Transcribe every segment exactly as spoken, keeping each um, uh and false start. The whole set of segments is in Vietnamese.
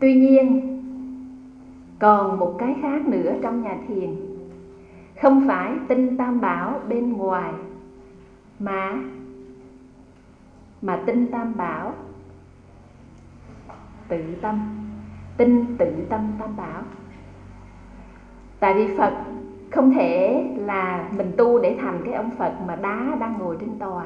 Tuy nhiên còn một cái khác nữa trong nhà thiền, không phải tin Tam Bảo bên ngoài mà mà tin Tam Bảo tự tâm, tin tự tâm Tam Bảo. Tại vì Phật không thể là mình tu để thành cái ông Phật mà đá đang ngồi trên tòa.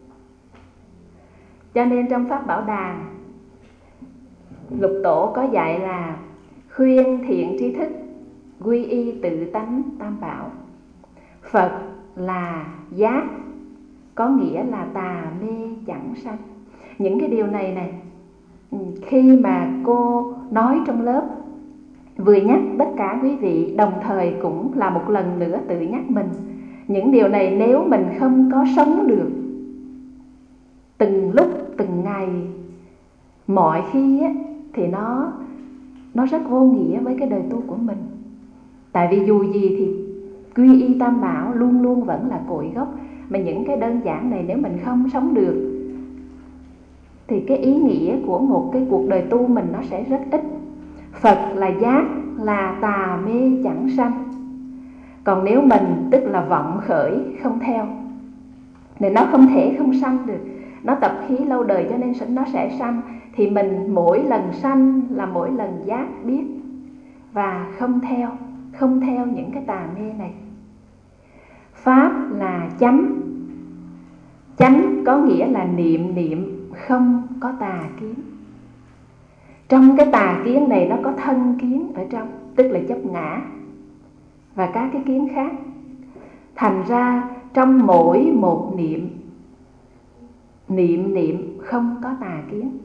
Cho nên trong Pháp Bảo Đàn, Lục Tổ có dạy là khuyên thiện tri thức quy y tự tánh Tam Bảo. Phật là giác, có nghĩa là tà mê chẳng sanh. Những cái điều này này, khi mà cô nói trong lớp, vừa nhắc tất cả quý vị, đồng thời cũng là một lần nữa tự nhắc mình. Những điều này nếu mình không có sống được từng lúc, từng ngày, mọi khi á, thì nó nó rất vô nghĩa với cái đời tu của mình. Tại vì dù gì thì quy y Tam Bảo luôn luôn vẫn là cội gốc. Mà những cái đơn giản này nếu mình không sống được thì cái ý nghĩa của một cái cuộc đời tu mình nó sẽ rất ít. Phật là giác, là tà mê chẳng sanh. Còn nếu mình tức là vọng khởi không theo, thì nó không thể không sanh được. Nó tập khí lâu đời cho nên nó sẽ sanh. Thì mình mỗi lần sanh là mỗi lần giác biết và không theo, không theo những cái tà mê này. Pháp là chánh. Chánh có nghĩa là niệm niệm không có tà kiến. Trong cái tà kiến này nó có thân kiến ở trong, tức là chấp ngã và các cái kiến khác. Thành ra trong mỗi một niệm, niệm niệm không có tà kiến,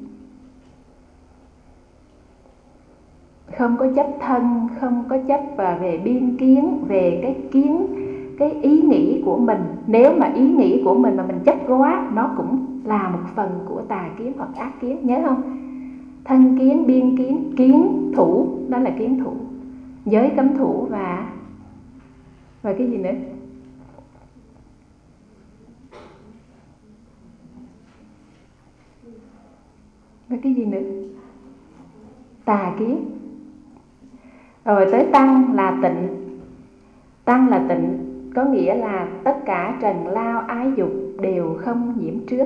không có chấp thân, không có chấp và về biên kiến, về cái kiến, cái ý nghĩ của mình. Nếu mà ý nghĩ của mình mà mình chấp quá, nó cũng là một phần của tà kiến hoặc ác kiến, nhớ không? Thân kiến, biên kiến, kiến thủ, đó là kiến thủ, giới cấm thủ và và cái gì nữa? Và cái gì nữa? Tà kiến. Rồi tới tăng là tịnh. Tăng là tịnh có nghĩa là tất cả trần lao ái dục đều không nhiễm trước.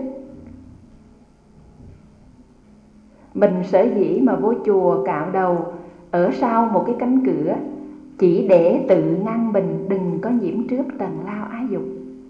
Mình sở dĩ mà vô chùa cạo đầu ở sau một cái cánh cửa chỉ để tự ngăn mình đừng có nhiễm trước trần lao ái dục.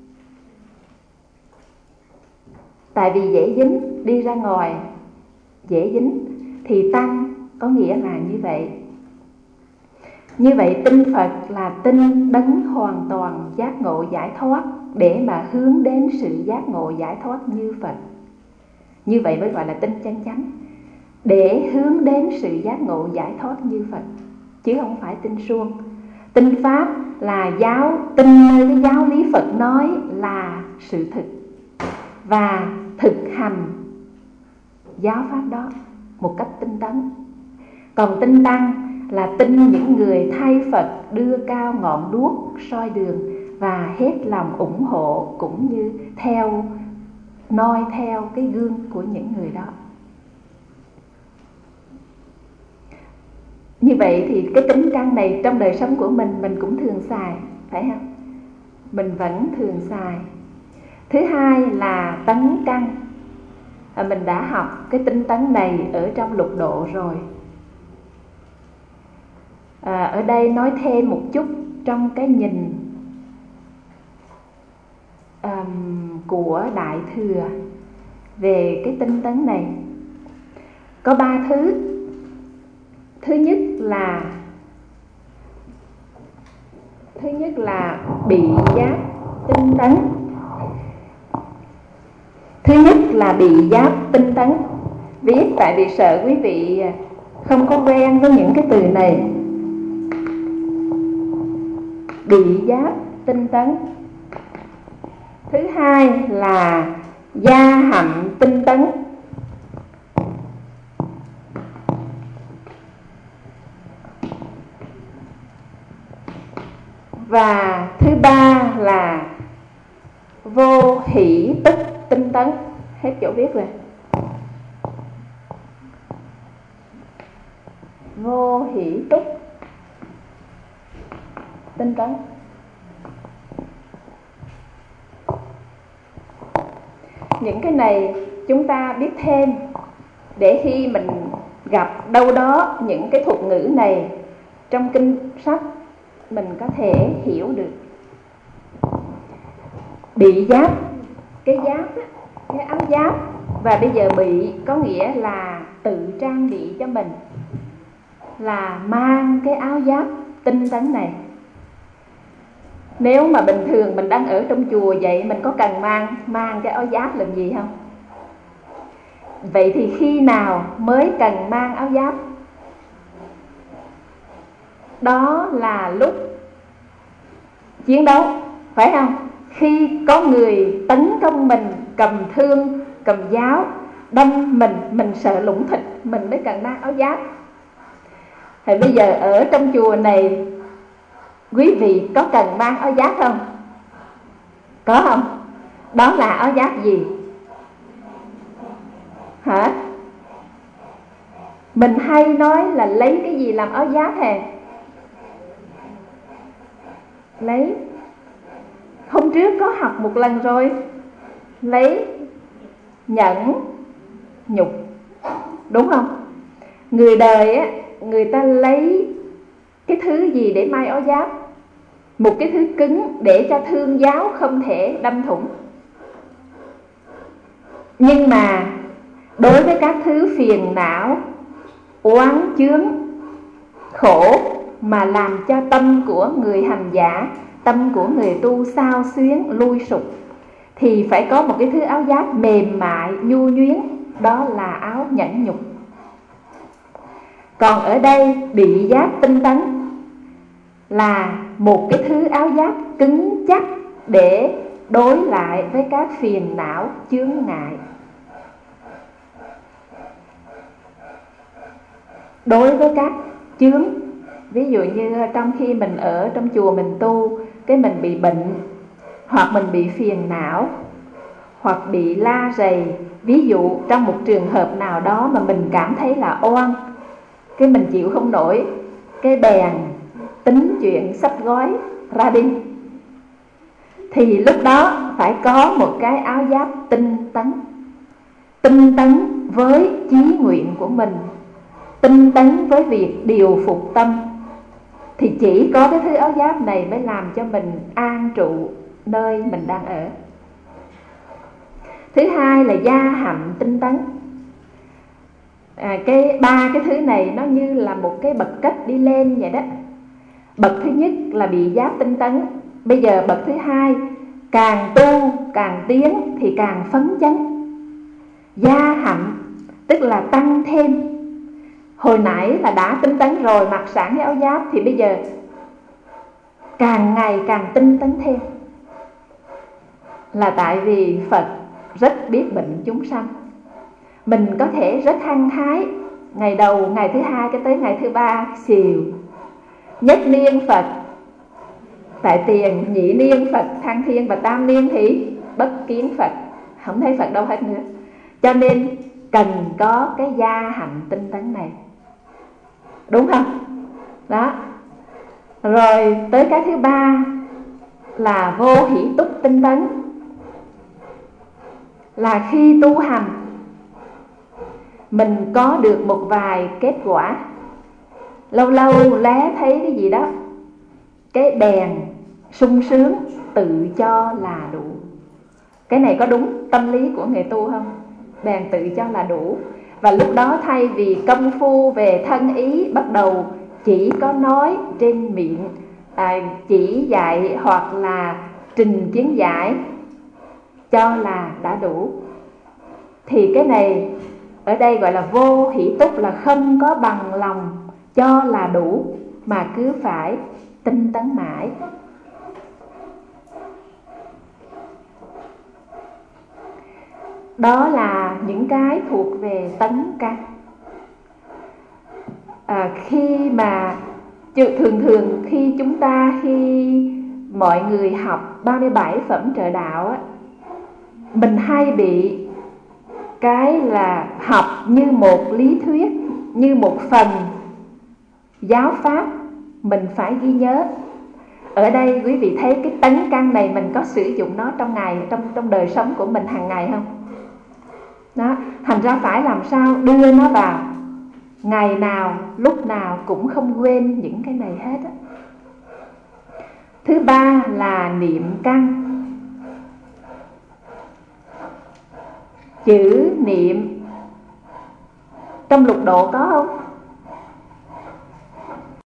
Tại vì dễ dính, đi ra ngoài dễ dính, thì tăng có nghĩa là như vậy. Như vậy tin Phật là tin đấng hoàn toàn giác ngộ giải thoát, để mà hướng đến sự giác ngộ giải thoát như Phật. Như vậy mới gọi là tin chân chánh, để hướng đến sự giác ngộ giải thoát như Phật, chứ không phải tin suông. Tin Pháp là giáo, tin nơi cái giáo lý Phật nói là sự thực, và thực hành giáo Pháp đó một cách tinh tấn. Còn tin Tăng là tin những người thay Phật đưa cao ngọn đuốc soi đường và hết lòng ủng hộ, cũng như theo, noi theo cái gương của những người đó. Như vậy thì cái tính căn này trong đời sống của mình, mình cũng thường xài, phải không? Mình vẫn thường xài. Thứ hai là tấn căn. à, Mình đã học cái tinh tấn này ở trong lục độ rồi. à, Ở đây nói thêm một chút trong cái nhìn um, của Đại Thừa về cái tinh tấn này. Có ba thứ. Thứ nhất là Thứ nhất là bị giáp tinh tấn. Thứ nhất là bị giáp tinh tấn. Viết tại vì sợ quý vị không có quen với những cái từ này. Bị giáp tinh tấn. Thứ hai là gia hạnh tinh tấn. Và thứ ba là vô hỷ tức tinh tấn. Hết chỗ viết rồi. vô hỷ túc tinh tấn. Những cái này chúng ta biết thêm để khi mình gặp đâu đó những cái thuật ngữ này trong kinh sách mình có thể hiểu được. Bị giáp, cái giáp, cái áo giáp, và bây giờ bị có nghĩa là tự trang bị cho mình, là mang cái áo giáp tinh tấn này. Nếu mà bình thường mình đang ở trong chùa vậy, mình có cần mang mang cái áo giáp làm gì không? Vậy thì khi nào mới cần mang áo giáp? Đó là lúc chiến đấu, phải không? Khi có người tấn công mình, cầm thương, cầm giáo, đâm mình, mình sợ lủng thịt, mình mới cần mang áo giáp. Thì bây giờ ở trong chùa này, quý vị có cần mang áo giáp không? Có không? Đó là áo giáp gì? Hả? Mình hay nói là lấy cái gì làm áo giáp hề? Lấy, hôm trước có học một lần rồi, lấy nhẫn nhục, đúng không? Người đời á, người ta lấy cái thứ gì để may áo giáp? Một cái thứ cứng để cho thương giáo không thể đâm thủng. Nhưng mà đối với các thứ phiền não, oán chướng, khổ mà làm cho tâm của người hành giả, tâm của người tu xao xuyến, lui sụp, thì phải có một cái thứ áo giáp mềm mại, nhu nhuyến, đó là áo nhẫn nhục. Còn ở đây bị giáp tinh tấn là một cái thứ áo giáp cứng chắc để đối lại với các phiền não chướng ngại. Đối với các chướng, ví dụ như trong khi mình ở trong chùa mình tu, cái mình bị bệnh, hoặc mình bị phiền não, hoặc bị la rầy, ví dụ trong một trường hợp nào đó mà mình cảm thấy là oan, cái mình chịu không nổi, cái bèn tính chuyện xách gói ra đi, thì lúc đó phải có một cái áo giáp tinh tấn. Tinh tấn với chí nguyện của mình, tinh tấn với việc điều phục tâm, thì chỉ có cái thứ áo giáp này mới làm cho mình an trụ nơi mình đang ở. Thứ hai là gia hạnh tinh tấn. à, cái ba cái thứ này nó như là một cái bậc cấp đi lên vậy đó. Bậc thứ nhất là bị giáp tinh tấn. Bây giờ bậc thứ hai, càng tu càng tiến thì càng phấn chấn. Gia hạnh tức là tăng thêm. Hồi nãy là đã tinh tấn rồi, mặc sẵn cái áo giáp, thì bây giờ càng ngày càng tinh tấn thêm. Là tại vì Phật rất biết bệnh chúng sanh. Mình có thể rất hăng hái, ngày đầu, ngày thứ hai, cái tới ngày thứ ba xìu. Nhất niên Phật tại tiền, nhị niên Phật thăng thiên, và tam niên thì bất kiến Phật, không thấy Phật đâu hết nữa. Cho nên cần có cái gia hạnh tinh tấn này, đúng không? Đó. Rồi tới cái thứ ba là vô hỷ túc tinh tấn. Là khi tu hành mình có được một vài kết quả, lâu lâu lé thấy cái gì đó, cái bèn sung sướng, tự cho là đủ. Cái này có đúng tâm lý của người tu không? Bèn tự cho là đủ. Và lúc đó thay vì công phu về thân ý bắt đầu chỉ có nói trên miệng, à, chỉ dạy hoặc là trình kiến giải cho là đã đủ, thì cái này ở đây gọi là vô hỷ túc, là không có bằng lòng cho là đủ, mà cứ phải tinh tấn mãi. Đó là những cái thuộc về tấn căn. à, Khi mà thường thường khi chúng ta, khi mọi người học ba mươi bảy phẩm trợ đạo á, mình hay bị cái là học như một lý thuyết, như một phần giáo pháp mình phải ghi nhớ. Ở đây quý vị thấy cái tấn căn này mình có sử dụng nó trong ngày, trong trong đời sống của mình hàng ngày không? Đó, thành ra phải làm sao đưa nó vào, ngày nào lúc nào cũng không quên những cái này hết á. Thứ ba là niệm căn. Chữ niệm trong lục độ có không?